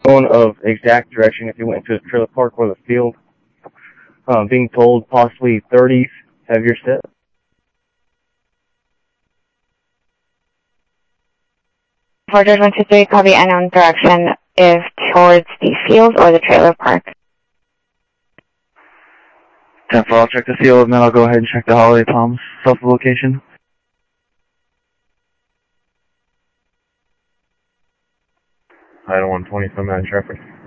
unknown of exact direction if you went to the trailer park or the field. Being told possibly 30s, heavier step. For George 123, copy unknown direction if towards the field or the trailer park. 10-4, I'll check the field and then I'll go ahead and check the Holiday Palms self-location. Item 120 from that traffic.